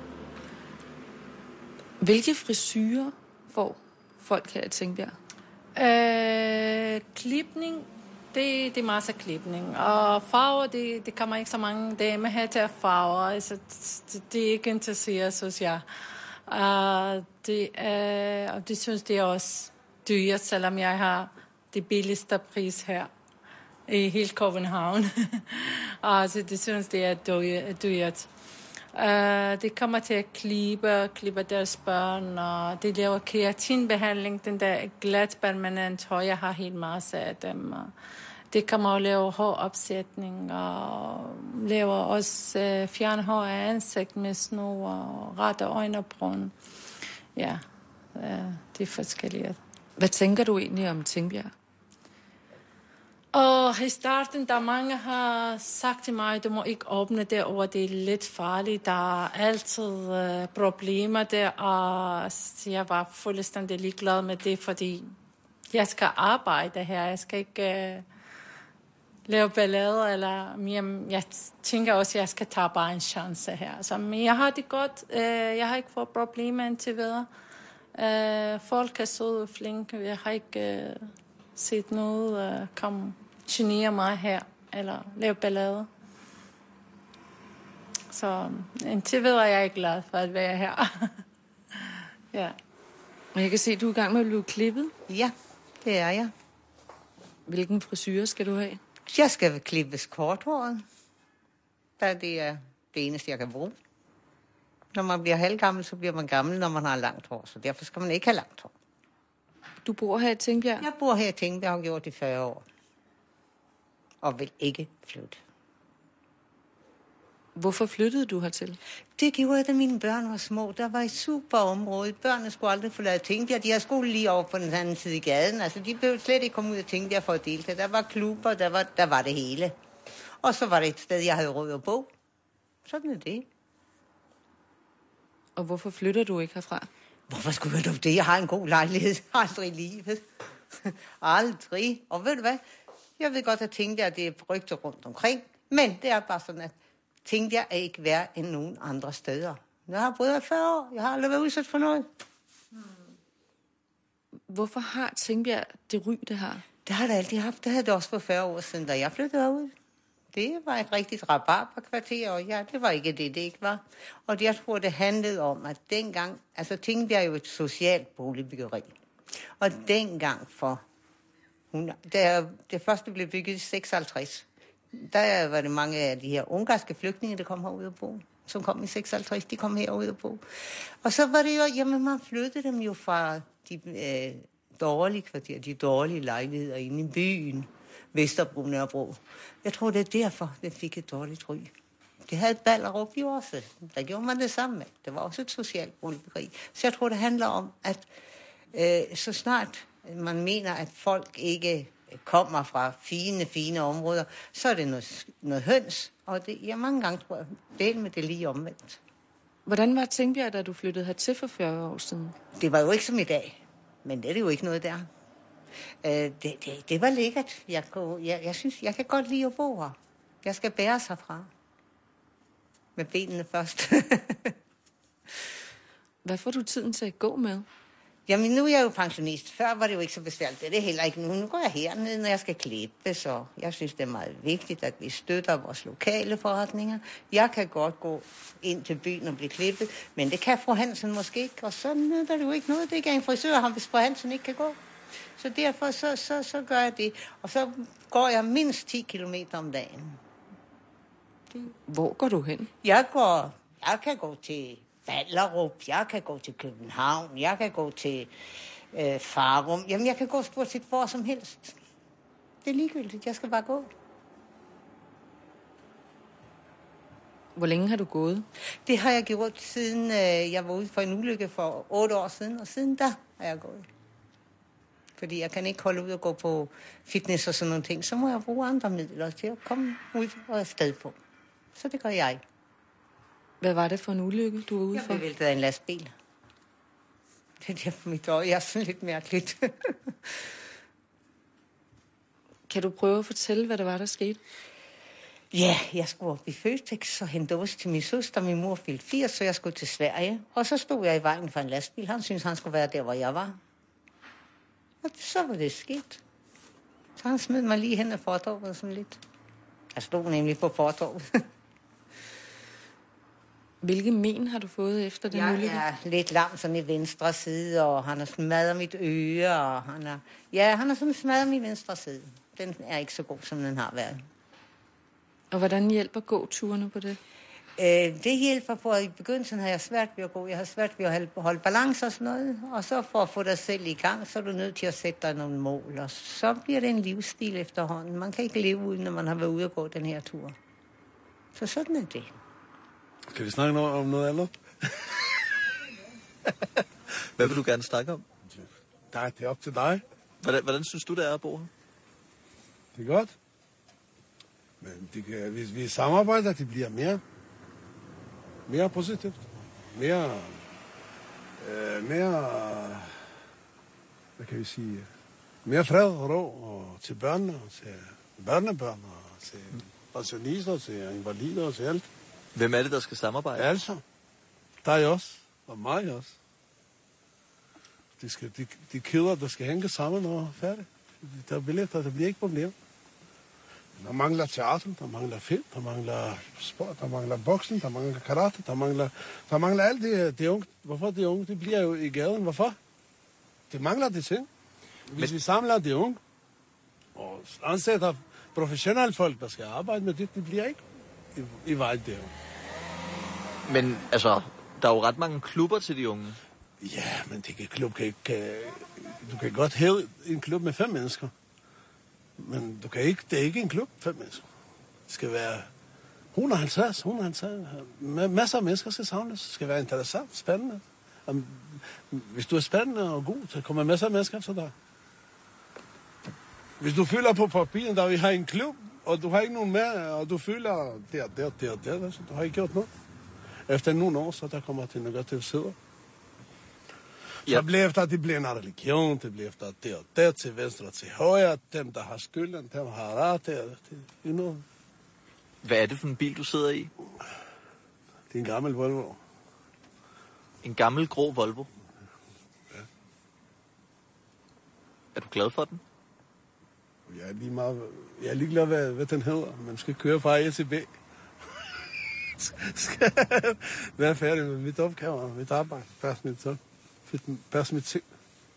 Hvilke frisyrer får folk her i Tingbjerg? Øh, klipning, det, det er masser af klipning. Og farver, det, det kommer ikke så mange damer her til at farve. Altså, det, det er ikke interesseret, synes jeg. Uh, det er, og det synes det er også dyrt, selvom jeg har det billigste pris her i hele København. Altså, det synes det er dyrt. Uh, det kommer til at klippe, klippe deres børn, og det laver keratinbehandling, den der glat permanent hår, jeg har helt masse af dem. Og det kommer at lave håropsætning, og laver også uh, fjerne hår af ansigt med snor, og rette øjne og brun. Ja, uh, det er forskelligt. Hvad tænker du egentlig om Tingbjerg? Og i starten, der mange har sagt til mig, du må ikke åbne derovre, det er lidt farligt, der er altid uh, problemer der, og jeg var fuldstændig ligeglad med det, fordi jeg skal arbejde her, jeg skal ikke uh, lave ballade, eller jamen, jeg tænker også, at jeg skal tage bare en chance her. Så, men jeg har det godt, uh, jeg har ikke fået problemer indtil videre. Uh, folk er søde og flinke, jeg har ikke uh, set noget uh, komme genere mig her, eller lave ballade. Så indtil videre er jeg glad for at være her. Ja. Og jeg kan se, at du er i gang med at blive klippet. Ja, det er jeg. Hvilken frisyre skal du have? Jeg skal klippes korthåret. Da det er det eneste, jeg kan bruge. Når man bliver halvgammel, så bliver man gammel, når man har langt hår. Så derfor skal man ikke have langt hår. Du bor her i Tingbjerg? Jeg bor her i Tingbjerg og har gjort det i fyrre år. Og vil ikke flytte. Hvorfor flyttede du hertil? Det gjorde jeg, da mine børn var små. Der var et super område. Børnene skulle aldrig forlade Tingbjerg. De har skole lige over på den anden side i gaden. Altså, de blev slet ikke komme ud af Tingbjerg for at deltage. Der var klubber, der var, der var det hele. Og så var det et sted, jeg havde råd at bo. Sådan er det. Og hvorfor flytter du ikke herfra? Hvorfor skulle jeg dog det? Jeg har en god lejlighed. Aldrig i livet. Aldrig. Og ved du hvad? Jeg ved godt, at Tingbjerg det er rygter rundt omkring. Men det er bare sådan, at Tingbjerg er ikke værd end nogen andre steder. Jeg har boet her fyrre år. Jeg har aldrig været udsat for noget. Hvorfor har Tingbjerg det ry, det har? Det har det altid haft. Det havde det også for fyrre år siden, da jeg flyttede herud. Det var et rigtigt rabarberkvarter, og ja, det var ikke det, det ikke var. Og jeg tror, det handlede om, at dengang... Altså, Tingbjerg er jo et socialt boligbyggeri. Og dengang for... Da det første blev bygget i seksoghalvtreds, der var det mange af de her ungarske flygtninge, der kom herud og bo. som kom i seksoghalvtreds, de kom herude og bo. Og så var det jo, jamen man flyttede dem jo fra de øh, dårlige kvarterer, de dårlige lejligheder inde i byen, Vesterbro, Nørrebro. Jeg tror, det er derfor, det fik et dårligt ry. Det havde et Ballerup jo også. Der gjorde man det samme med. Det var også et socialt boligbyggeri. Så jeg tror, det handler om, at øh, så snart man mener, at folk ikke kommer fra fine, fine områder, så er det noget, noget høns. Og det, ja, mange gange tror jeg, del med det lige omvendt. Hvordan var Tingbjerg, da du flyttede hertil for fyrre år siden? Det var jo ikke som i dag, men det er det jo ikke noget der. Øh, det, det, det var lækkert. Jeg, jeg, jeg synes, jeg kan godt lide at bo her. Jeg skal bære sig fra. Med benene først. Hvad får du tiden til at gå med? Jamen, nu er jeg jo pensionist. Før var det jo ikke så besværligt. Det er det heller ikke nu. Nu går jeg hernede, når jeg skal klippe, så jeg synes, det er meget vigtigt, at vi støtter vores lokale forretninger. Jeg kan godt gå ind til byen og blive klippet, men det kan fru Hansen måske ikke, og så nytter det jo ikke noget. Det er ikke en frisør, ham, hvis fru Hansen ikke kan gå. Så derfor så, så, så gør jeg det. Og så går jeg mindst ti kilometer om dagen. Hvor går du hen? Jeg går, jeg kan gå til Ballerup, jeg kan gå til København, jeg kan gå til øh, Farum. Jamen, jeg kan gå stort set hvor som helst. Det er ligegyldigt, jeg skal bare gå. Hvor længe har du gået? Det har jeg gjort siden øh, jeg var ude for en ulykke for otte år siden, og siden da har jeg gået. Fordi jeg kan ikke holde ud og gå på fitness og sådan nogle ting. Så må jeg bruge andre midler til at komme ud og afsted på. Så det gør jeg. Hvad var det for en ulykke, du var ude for? Jeg blev væltet af en lastbil. Det er derfor mit øje er sådan lidt mærkeligt. Kan du prøve at fortælle, hvad der var, der skete? Ja, jeg skulle op i Føtex og hente ost til min søster. Min mor fyldte firs, så jeg skulle til Sverige. Og så stod jeg i vejen for en lastbil. Han syntes, han skulle være der, hvor jeg var. Og så var det skidt. Så han smed mig lige hen af fortorvet sådan lidt. Jeg stod nemlig på fortorvet. Hvilke men har du fået efter den ulykke? Jeg er lidt lam sådan i venstre side, og han har smadret mit øre, og han er... Ja, han har sådan smadret min venstre side. Den er ikke så god, som den har været. Og hvordan hjælper gåturene på det? Øh, det hjælper på, at i begyndelsen har jeg svært ved at gå. Jeg har svært ved at holde balance og sådan noget. Og så for at få dig selv i gang, så er du nødt til at sætte dig nogle mål. Og så bliver det en livsstil efterhånden. Man kan ikke leve uden, når man har været ude og gå den her tur. Så sådan er det. Kan vi snakke noget om noget andet? Hvad vil du gerne snakke om? Nej, det er op til dig. Hvordan, hvordan synes du, det er at bo her? Det er godt. Men det kan, hvis vi samarbejder, det bliver mere, mere positivt. Mere, øh, mere, hvad kan vi sige, mere fred og ro og til børnene, og til børnebørn, og til pensionister, til invalider og til alt. Hvem er det, der skal samarbejde? Altså, dig også, og mig også. De, skal, de, de kæder, der skal hænge sammen og færdigt. Der er billetter, der bliver ikke problem. Der mangler teater, der mangler film, der mangler sport, der mangler boksen, der mangler karate, der mangler, der mangler alt det, det unge. Hvorfor de unge? De bliver jo i gaden. Hvorfor? Det mangler de ting. Hvis Men... vi samler de unge, og ansætter professionelle folk, der skal arbejde med det, det bliver ikke i, i vej der. Men altså, der er jo ret mange klubber til de unge. Ja, men det kan, klub kan ikke... Du kan godt hæve en klub med fem mennesker. Men du kan ikke, det er ikke en klub, fem mennesker. Det skal være hundrede og halvtreds, hundrede og halvtreds. Masser af mennesker skal samles. Det skal være interessant, spændende. Hvis du er spændende og god, så kommer masser af mennesker til dig. Hvis du fylder på papiret, der vi har en klub, og du har ikke nogen med, og du fylder der, der, der, der, så du har ikke gjort noget. Efter nogle år, så der kommer til noget til at sidde. Så ja. bliver efter, at det bliver en religion, det bliver efter, det og der til venstre og til højre, dem, der har skylden, dem har ret, det, det, you know. Hvad er det for en bil, du sidder i? Det er en gammel Volvo. En gammel grå Volvo? Ja. Er du glad for den? Jeg er lige meget, jeg er ligeglad, hvad, hvad den hedder. Man skal køre fra A til B. Skal være færdig med mit opgave, mit arbejde, pas mit så. Pas mit ting.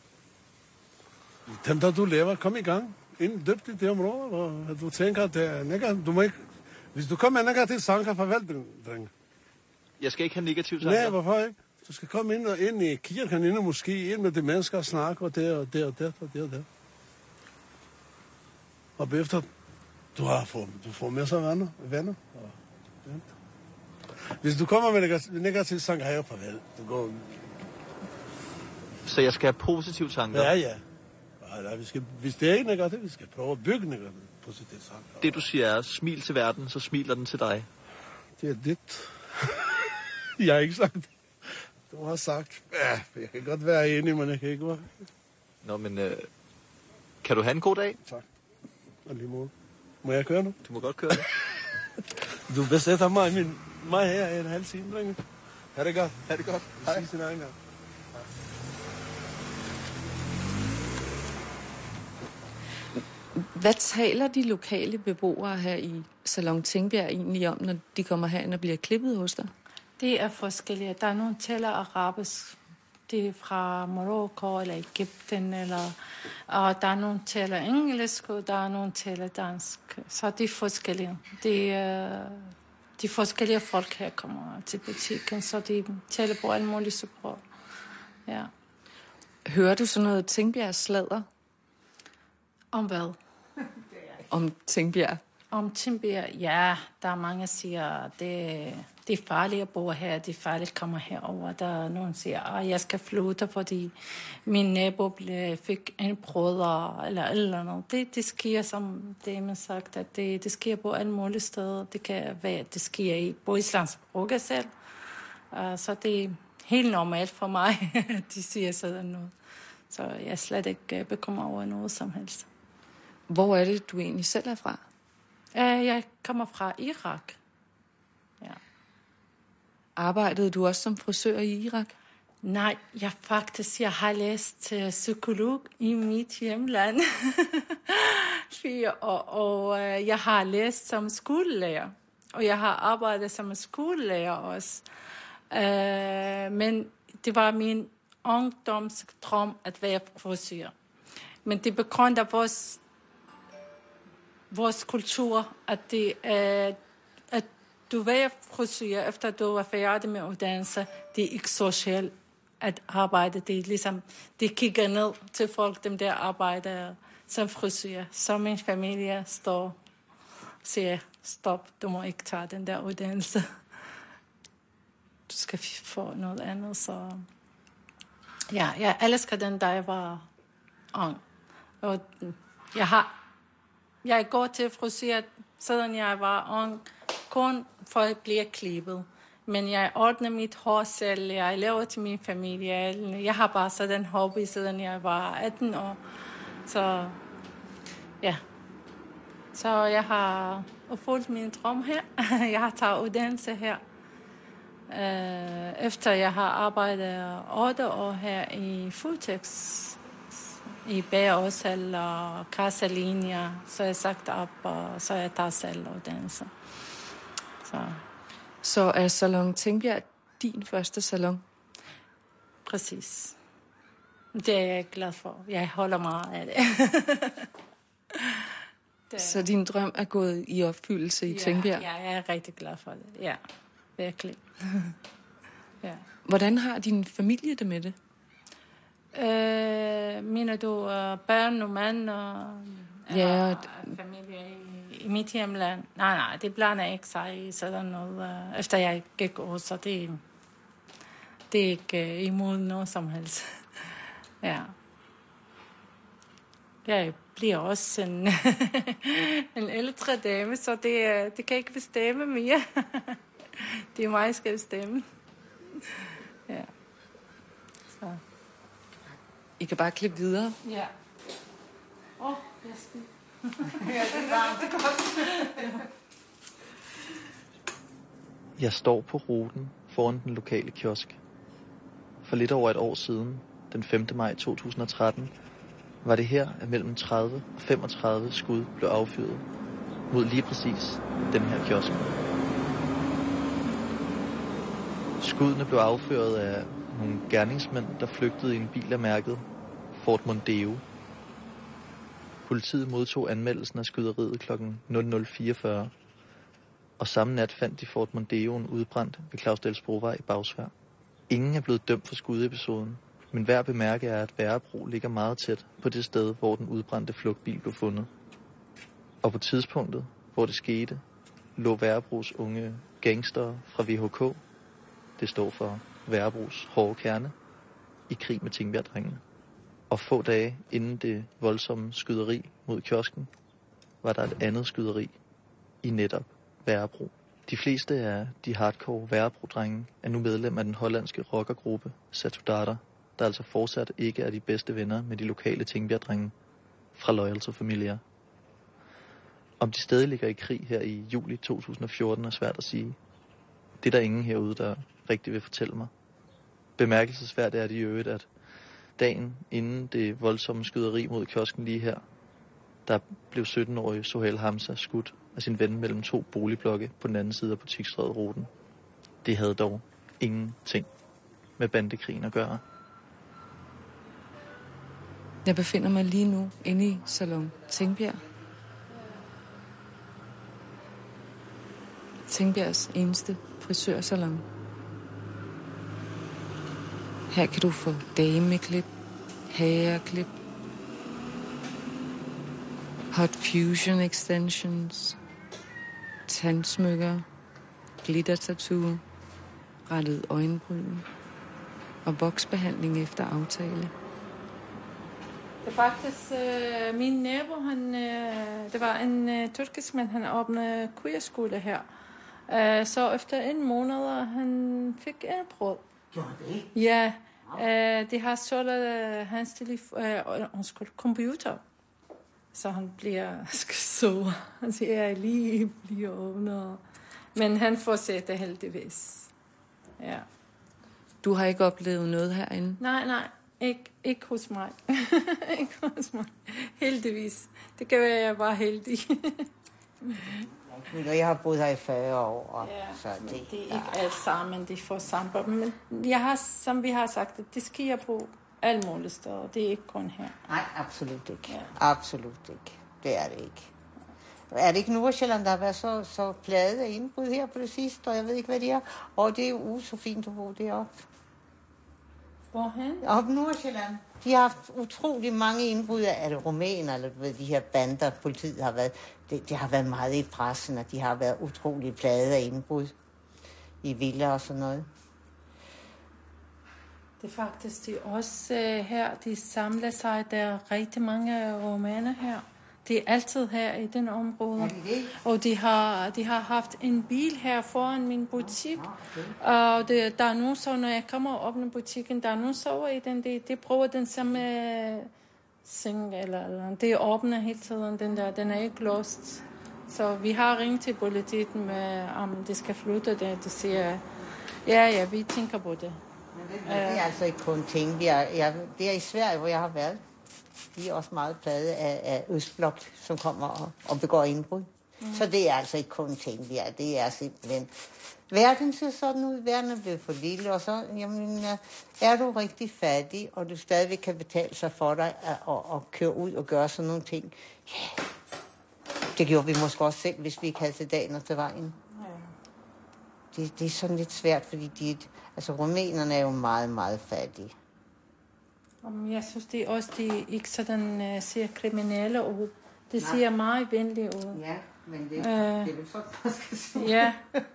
Dem, der du lever, kom i gang. Inden døbt i det område, hvor du tænker, at det er nækker, du må ikke... Hvis du kommer med negativt tanker, farvel, drenge. Jeg skal ikke have negative tanker. Nej, hvorfor ikke? Du skal komme ind, og ind i kirken, ind og måske ind med de mennesker og snakke, og der, og der, og der, og der, og der. Og bagefter, du har fået, du får med sig venner. venner og, ja. Hvis du kommer med negative tanker, her farvel. Du går... Så jeg skal have positive tanker? Ja, ja. Ja, vi skal, hvis det er ikke negativt, vi skal prøve at bygge negativt positive tanker. Det du siger er, smil til verden, så smiler den til dig. Det er dit. Jeg har ikke sagt det. Du har sagt, ja, jeg kan godt være enig, men jeg kan ikke være. Nå, men øh, kan du have en god dag? Tak. Og lige måde. Må jeg køre nu? Du må godt køre det. Du besætter mig, min, mig her i en halv time, drenge. Ha' det godt. Ha' det godt. Vi ses en anden gang. Hvad taler de lokale beboere her i Salon Tingbjerg egentlig om, når de kommer herind og bliver klippet hos dig? Det er forskellige. Der er nogle, der taler arabisk. Det er fra Marokko eller Egypten. Eller, og der er nogle, der taler engelsk, og der er nogle, der taler dansk. Så det er forskellige. Det er, de forskellige folk her kommer til butikken, så de taler på alle mulige sprog. Ja. Hører du sådan noget Tingbjerg sladder? Om hvad? Om Tingbjerg? Om Tingbjerg, ja. Der er mange, der siger, det, det er farligt at bo her. Det er farligt at komme herover. Der er nogen, der siger, at jeg skal flytte, fordi min nabo fik en brødre, eller eller noget. Det, det sker, som det man sagt, at det, det sker på alle mulige steder. Det kan være, det sker i på Islands Brugge selv. Uh, så det er helt normalt for mig, de siger sådan noget. Så jeg er slet ikke bekymret over noget som helst. Hvor er det, du egentlig selv er fra? Uh, jeg kommer fra Irak. Ja. Arbejdede du også som frisør i Irak? Nej, jeg faktisk jeg har læst uh, psykolog i mit hjemland. og og uh, jeg har læst som skolelærer. Og jeg har arbejdet som skolelærer også. Uh, men det var min ungdomsdrøm at være frisør. Men det begrunder vores vores kultur, at det er, at du er frisør, efter du er færdig med uddannelse, det er ikke socialt at arbejde. Det er ligesom, det kigger ned til folk, dem der arbejder som frisør. Så min familie står og siger, stop, du må ikke tage den der uddannelse. Du skal få noget andet, så... Ja, jeg elsker den, da jeg var ung. Og jeg har Jeg går til frisør, siden jeg var ung, kun for at blive klippet. Men jeg ordner mit hår selv, jeg laver til min familie. Jeg har bare sådan en hobby, siden jeg var atten år. Så ja, så jeg har fulgt min drøm her. Jeg har taget uddannelse her. Efter jeg har arbejdet otte år her i Føtex, i bagerårshal og kasselinjer, så jeg sagt op, og så jeg tager selv uddannelse. Så. så er Salon Tingbjerg din første salon? Præcis. Det er jeg glad for. Jeg holder meget af det. det. Så din drøm er gået i opfyldelse i ja, Tingbjerg? Ja, jeg er rigtig glad for det. Ja, virkelig. ja. Hvordan har din familie det med det? Øh, mener du uh, børn og mand og ja, uh, familie i, i mit hjemland? Nej, nej, det blander ikke sig i sådan noget. Uh, efter jeg gik over, så det, det er ikke uh, imod noget som helst. ja. Jeg bliver også en, en ældre dame, så det, det kan ikke bestemme mere. det er mig, der skal bestemme. ja. Så. I kan bare klippe videre. Ja. Åh, oh, jeg skal... ja, det er varmt. Det er godt. Jeg står på ruten foran den lokale kiosk. For lidt over et år siden, den femte maj to tusind og tretten, var det her, at mellem tredive og femogtredive skud blev affyret mod lige præcis den her kiosk. Skuddene blev affyret af nogle gerningsmænd, der flygtede i en bil af mærket Ford Mondeo. Politiet modtog anmeldelsen af skyderiet klokken nul nul fireogfyrre. Og samme nat fandt de Ford Mondeoen udbrændt ved Clausdalsbrovej i Bagsværd. Ingen er blevet dømt for skudepisoden, men hver bemærke er, at Værebro ligger meget tæt på det sted, hvor den udbrændte flugtbil blev fundet. Og på tidspunktet, hvor det skete, lå Værebros unge gangster fra V H K, det står for Værebros hårde kerne, i krig med Tingbjerg-drengene. Og få dage inden det voldsomme skyderi mod kiosken, var der et andet skyderi i netop Værebro. De fleste af de hardcore Værebro-drenge er nu medlem af den hollandske rockergruppe Satudara, der altså fortsat ikke er de bedste venner med de lokale Tingbjerg-drenge fra Loyal to Familia. Om de stadig ligger i krig her i juli to tusind og fjorten er svært at sige. Det er der ingen herude, der rigtig vil fortælle mig. Bemærkelsesværdigt er det i øvrigt, at dagen inden det voldsomme skyderi mod kiosken lige her, der blev sytten-årige Sohail Hamza skudt af sin ven mellem to boligblokke på den anden side af butiksstræderuten. Det havde dog ingenting med bandekrigen at gøre. Jeg befinder mig lige nu inde i Salon Tingbjerg. Tingbjergs eneste frisørsalon. Her kan du få dameklip, hairklip, hot fusion extensions, tandsmykker, glitter-tattoo, rettet øjenbryn og voksbehandling efter aftale. Det er faktisk øh, min nabo, han, øh, det var en øh, tyrkisk mand, han åbnede queerskole her. Øh, så efter en måned, han fik et brød. Gjorde det? Ja, øh, de har solgt øh, hans telefon, øh, computer. Så han bliver så. Han siger, jeg lige bliver åbnet. Men han fortsætter heldigvis. Ja. Du har ikke oplevet noget herinde? Nej, nej. Ikke, ikke hos mig. Ikke hos mig. Heldigvis. Det kan være, jeg er bare heldig. Jeg har boet her i fyrre år. Og ja, så det, det er ikke alt sammen, de får sammenbrud. Men jeg har, som vi har sagt, det sker på alle mulige steder. Det er ikke kun her. Nej, absolut ikke. Ja. Absolut ikke. Det er det ikke. Er det ikke Nordsjælland, der har været så, så plaget af indbrud her på det sidste, og jeg ved ikke, hvad det er. Og det er jo så fint at bo deroppe. Hvorhen? Oppe i Nordsjælland. De har haft utrolig mange indbrud af det rumæner, eller ved, de her bander, politiet har været. Det, det har været meget i pressen, og de har været utrolig plaget af indbrud i villaer og sådan noget. Det er faktisk de også uh, her, de samler sig. Der er rigtig mange rumæner her. De er altid her i den område. Er de det? Og de har, de har haft en bil her foran min butik. Og det, der er nogen, så når jeg kommer og åbner butikken, der er nogen sover i den. De, de prøver den samme seng, eller, eller det er åbnet hele tiden. Den der, den er ikke låst. Så vi har ringet til politiet med, om det skal flytte det. De siger, ja, ja, vi tænker på det. Men det, det er altså ikke kun ting. Det er, jeg, det er i Sverige, hvor jeg har været. De er også meget plade af, af Østblok, som kommer og, og begår indbrud. Mm. Så det er altså ikke kun ting, det er, det er simpelthen... Verden ser sådan ud, verden er blevet for lille, og så jamen, er du rigtig fattig, og du stadigvæk kan betale sig for dig at, at, at køre ud og gøre sådan nogle ting. Ja, det gjorde vi måske også selv, hvis vi ikke havde til dagen og til vejen. Ja. Det, det er sådan lidt svært, fordi de, altså, rumænerne er jo meget, meget fattige. Jeg synes, det er også, de ikke sådan uh, siger kriminelle ud. Det Nej. Siger meget venlige ud. Ja, men det, uh, det er jo sådan, man skal sige. Ja.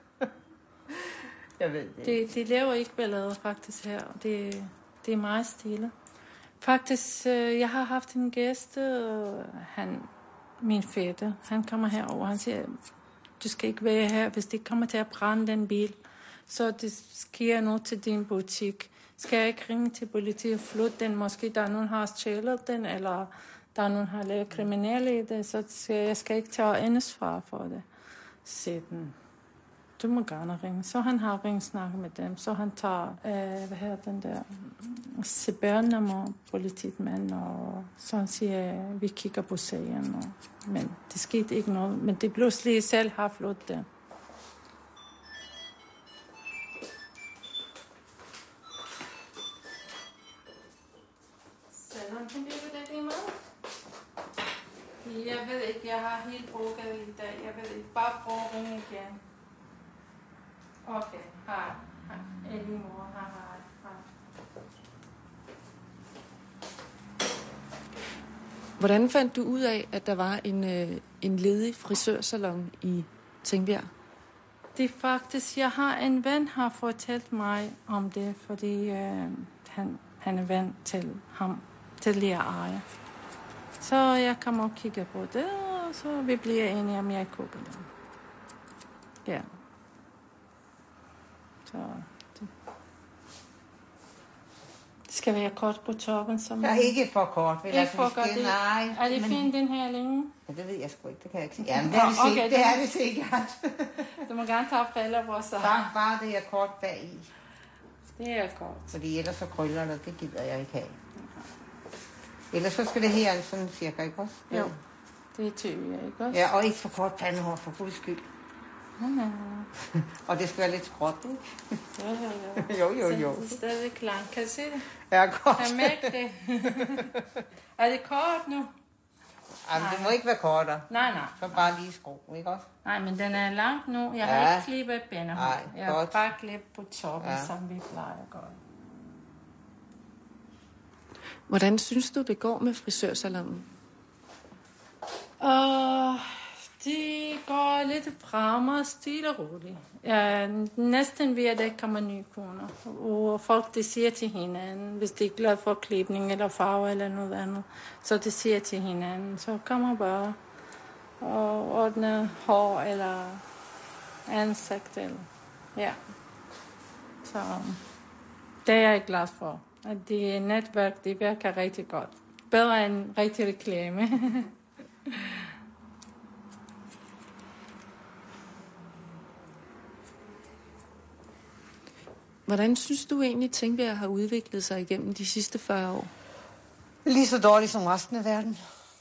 Jeg ved det. De, de laver ikke ballade faktisk her. Det, det er meget stille. Faktisk, uh, jeg har haft en gæst, uh, han, min fætter, han kommer herover. Han siger, du skal ikke være her, hvis det kommer til at brænde den bil. Så det sker noget til din butik. Skal jeg ikke ringe til politiet og flytte den? Måske der er nogen, der har stjælet den, eller der er nogen, der har lavet kriminelle i det, så skal jeg skal ikke tage ansvar for det. Så den, du må gerne ringe. Så han har ringet snakket med dem. Så han tager, øh, hvad hedder den der, C B R-nummer, polititmand, og så han siger, vi kigger på sagen. Og, men det skete ikke noget. Men det pludselig selv har flyttet det. Jeg ved ikke, jeg har helt brugt i dag. Jeg ved ikke, bare prøv at ringe igen. Okay, hej. Hej. Ellie mor, hej, hej. Hvordan fandt du ud af, at der var en, øh, en ledig frisørsalon i Tingbjerg? Det er faktisk, jeg har en ven, har fortalt mig om det, fordi øh, han, han er ven til ham, tidligere ejer. Så jeg kommer og kigger på det, og så vi bliver enige om, jeg køber det. Ja. Så det. Det skal være kort på toppen. Som Ja, ikke for kort. Vel? Ikke Altså, for vi skal, godt. Det, nej, er det men- fint, den her længe? Ja, det ved jeg sgu ikke. Det kan jeg ikke sige. Jamen, det er det, Nå, sikkert. okay, det, er det sikkert. Du må gerne tage briller på sig. Bare, bare det er kort bag i. Det er kort. Fordi ellers så krøller det, det gider jeg ikke have. Ellers så skal det her sådan cirka, ikke også? Jo, det er tyve, ikke også? Ja, og ikke for kort pandehår, for guds skyld. Ja, ja. Og det skal være lidt skråt, ikke? Jo, jo, jo. Jo, jo, jo. Så det er stadig klar. Kan du se det? Ja, godt. Jeg mærker det. Er det kort nu? Jamen, det må ikke være kortere. Nej, nej. Så bare lige skru, ikke også? Nej, men den er lang nu. Jeg Ja. har ikke klippet bænder. Nej, Jeg har godt. bare klippet på toppen, Ja. som vi plejer at gøre. Hvordan synes du, det går med frisørsalonen? Og det går lidt fremad, stille og roligt. Ja, næsten ved, at der kommer nye kunder. Og folk, de siger til hinanden, hvis de er glade for klipning eller farve eller noget andet, så de siger til hinanden, så kommer bare og ordne hår eller ansigt. Eller, ja. Så det er jeg glad for. At det netværk, det virker rigtig godt. Bedre end rigtig reklame. Hvordan synes du egentlig, at Tingbjerg har udviklet sig igennem de sidste fyrre år? Lige så dårligt som resten af verden.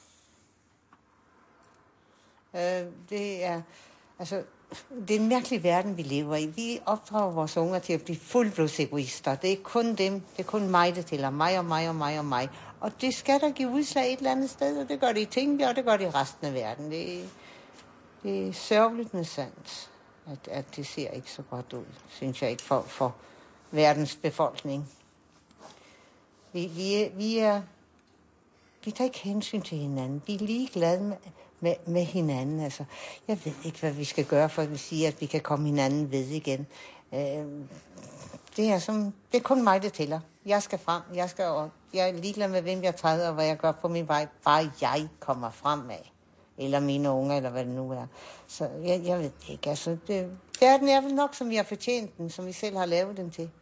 Øh, det er, altså, det er en mærkelig verden, vi lever i. Vi opdrager vores unger til at blive fuldblodsegoister. Det er kun dem, det er kun mig, der tæller. Mig og mig og mig og mig. Og det skal der give udslag et eller andet sted, og det gør det i Tingbjerg, og det gør det i resten af verden. Det, det er sørgeligt med sandt, at, at det ser ikke så godt ud, synes jeg ikke, for, for verdens befolkning. Vi, vi, er, vi, er, vi tager ikke hensyn til hinanden. Vi er ligeglade med, med, med hinanden. Altså, jeg ved ikke, hvad vi skal gøre, for at vi siger, at vi kan komme hinanden ved igen. Øh, det, er som, det er kun mig, der tæller. Jeg skal frem. Jeg, skal, og jeg er ligeglad med, hvem jeg træder, og hvad jeg gør på min vej. Bare jeg kommer fremad. Eller mine unger, eller hvad det nu er. Så jeg, jeg ved ikke. Altså, det, verden er vel nok, som vi har fortjent den, som vi selv har lavet den til.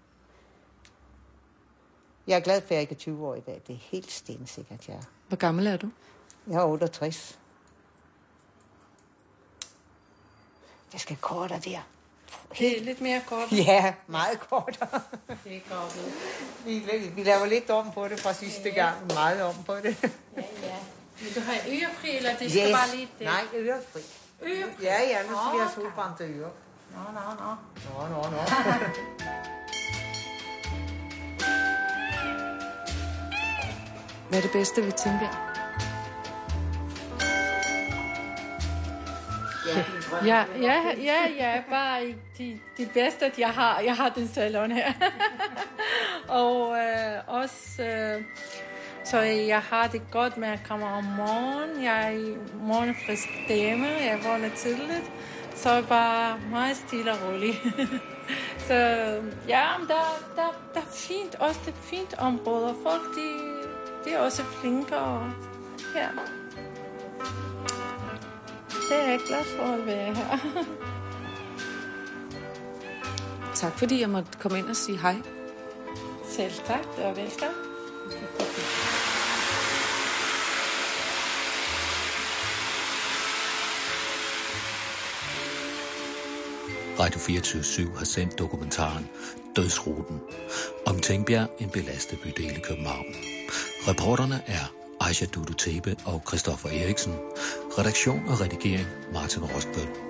Jeg er glad for, at jeg ikke er tyve år i dag. Det er helt stensikkert, jeg er. Hvor gammel er du? Jeg er otteogtres. Jeg skal kortere der. Det er lidt mere kort. Ja, meget kortere. Det er godt. Vi, vi laver lidt om på det fra sidste ja. gang. Meget om på det. Ja, ja. Vil du have ørefri, eller det skal yes. bare lige det? Nej, ørefri. Ørefri? Ja, ja, nu skal vi have solbrændte ører. Nå, nå, nå. Nå, nå, nå. Hvad er det bedste ved Tingbjerg? Ja, ja, ja, ja, bare de, de bedste, at jeg har. Jeg har den salon her. Og øh, også, øh, så jeg har det godt med at komme om morgenen. Jeg er i morgenfrisk dame. Jeg vågner tidligt. Så er jeg bare meget stille og rolig. Så ja, der, der, der er fint. Også det er fint område. Og folk, de, de er også flinke. Og, ja. Det er jeg glad for at være her. Tak fordi jeg måtte komme ind og sige hej. Selv tak, du er velkommen. Radio fireogtyve syv har sendt dokumentaren Dødsruten om Tingbjerg, en belastet bydel i København. Reporterne er Aisha Dudu Thebe og Christoffer Eriksen. Redaktion og redigering Martin Rostbøl.